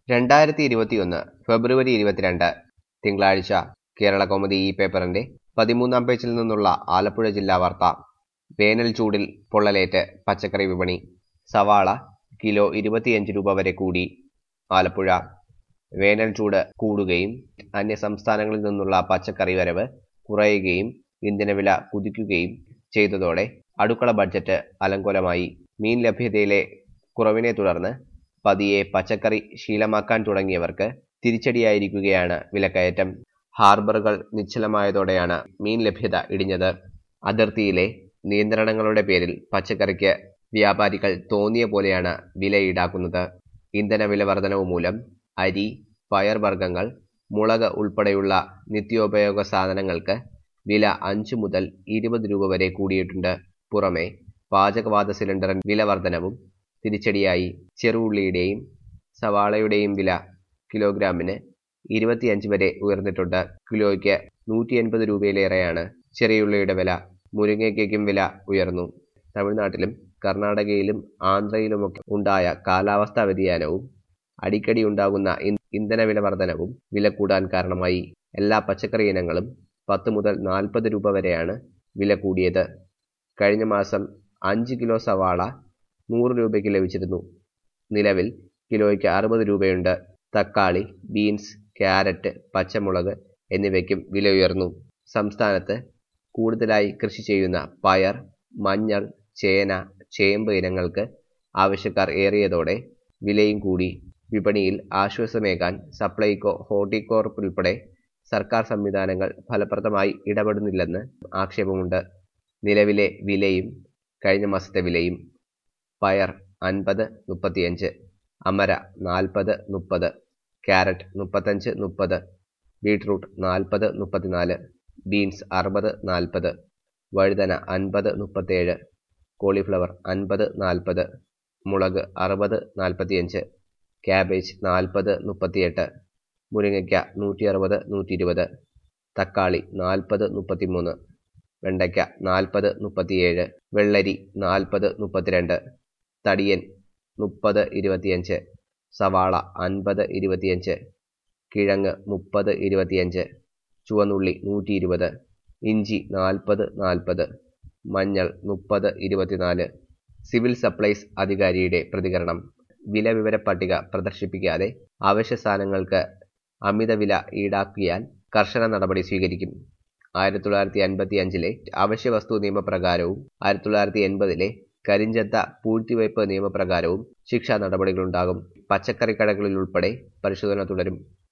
2021 ഫെബ്രുവരി 22 തിങ്കളാഴ്ച കേരളകൗമുദി ഈ പേപ്പറിന്റെ 13-ാം പേജിൽ നിന്നുള്ള ആലപ്പുഴ ജില്ലാ വാർത്ത. വേനൽ ചൂടിൽ പൊള്ളലേറ്റ് പച്ചക്കറി വിപണി. സവാള കിലോ 25 രൂപ വരെ കൂടി. ആലപ്പുഴ വേനൽ ചൂട് കൂടുകയും അന്യ സംസ്ഥാനങ്ങളിൽ നിന്നുള്ള പച്ചക്കറി വരവ് കുറയുകയും ഇന്ധനവില കുതിക്കുകയും ചെയ്തതോടെ അടുക്കള ബഡ്ജറ്റ് അലങ്കോലമായി. മീൻ ലഭ്യതയിലെ കുറവിനെ തുടർന്ന് പതിയെ പച്ചക്കറി ശീലമാക്കാൻ തുടങ്ങിയവർക്ക് തിരിച്ചടിയായിരിക്കുകയാണ് വിലക്കയറ്റം. ഹാർബറുകൾ നിശ്ചലമായതോടെയാണ് മീൻ ലഭ്യത ഇടിഞ്ഞത്. അതിർത്തിയിലെ നിയന്ത്രണങ്ങളുടെ പേരിൽ പച്ചക്കറിക്ക് വ്യാപാരികൾ തോന്നിയ പോലെയാണ് വില ഈടാക്കുന്നത്. ഇന്ധനവില വർധനവ് മൂലം അരി, പയർവർഗ്ഗങ്ങൾ, മുളക് ഉൾപ്പെടെയുള്ള നിത്യോപയോഗ സാധനങ്ങൾക്ക് വില 5 മുതൽ 20 രൂപ വരെ കൂടിയിട്ടുണ്ട്. പുറമെ പാചകവാത സിലിണ്ടറിന് വില വർധനവും തിരിച്ചടിയായി. ചെറുഉള്ളിയുടെയും സവാളയുടെയും വില കിലോഗ്രാമിന് 25 വരെ ഉയർന്നിട്ടുണ്ട്. കിലോയ്ക്ക് 180 രൂപയിലേറെയാണ് ചെറിയുള്ളിയുടെ വില. മുരിങ്ങയ്ക്കും വില ഉയർന്നു. തമിഴ്നാട്ടിലും കർണാടകയിലും ആന്ധ്രയിലുമൊക്കെ ഉണ്ടായ കാലാവസ്ഥാ വ്യതിയാനവും അടിക്കടി ഉണ്ടാകുന്ന ഇന്ധനവില വർധനവും വില കൂടാൻ കാരണമായി. എല്ലാ പച്ചക്കറി ഇനങ്ങളും 10 മുതൽ 40 രൂപ വരെയാണ് വില കൂടിയത്. കഴിഞ്ഞ മാസം 5 കിലോ സവാള 100 രൂപയ്ക്ക് ലഭിച്ചിരുന്നു. നിലവിൽ കിലോയ്ക്ക് 60 രൂപയുണ്ട്. തക്കാളി, ബീൻസ്, ക്യാരറ്റ്, പച്ചമുളക് എന്നിവയ്ക്കും വില ഉയർന്നു. സംസ്ഥാനത്ത് കൂടുതലായി കൃഷി ചെയ്യുന്ന പയർ, മഞ്ഞൾ, ചേന, ചേമ്പ് ഇനങ്ങൾക്ക് ആവശ്യക്കാർ ഏറിയതോടെ വിലയും കൂടി. വിപണിയിൽ ആശ്വാസമേകാൻ സപ്ലൈകോ, ഹോർട്ടികോർപ്പ് ഉൾപ്പെടെ സർക്കാർ സംവിധാനങ്ങൾ ഫലപ്രദമായി ഇടപെടുന്നില്ലെന്ന് ആക്ഷേപമുണ്ട്. നിലവിലെ വിലയും കഴിഞ്ഞ മാസത്തെ വിലയും: പയർ 50-35, അമര 40-30, ക്യാരറ്റ് 35-30, ബീട്രൂട്ട് 40-34, ബീൻസ് 60-40, വഴുതന 50-37, കോളിഫ്ലവർ 50-40, മുളക് 60-45, ക്യാബേജ് 40-38, മുരിങ്ങയ്ക്ക 160-120, തക്കാളി 40-33, വെണ്ടയ്ക്ക 40-37, വെള്ളരി 40-32, തടിയൻ 30-25, സവാള 50-25, കിഴങ്ങ് 30-25, ചുവന്നുള്ളി 120, ഇഞ്ചി 40-40, മഞ്ഞൾ 30-24. സിവിൽ സപ്ലൈസ് അധികാരിയുടെ പ്രതികരണം: വില വിവര പട്ടിക പ്രദർശിപ്പിക്കാതെ അവശ്യ സാധനങ്ങൾക്ക് അമിത വില ഈടാക്കിയാൽ കർശന നടപടി സ്വീകരിക്കും. 1955-ലെ അവശ്യ വസ്തു നിയമപ്രകാരവും 1980-ലെ കരിഞ്ചന്ത പൂഴ്ത്തിവയ്പ് നിയമപ്രകാരവും ശിക്ഷാ നടപടികളുണ്ടാകും. പച്ചക്കറി കടകളിലുൾപ്പെടെ പരിശോധന തുടരും.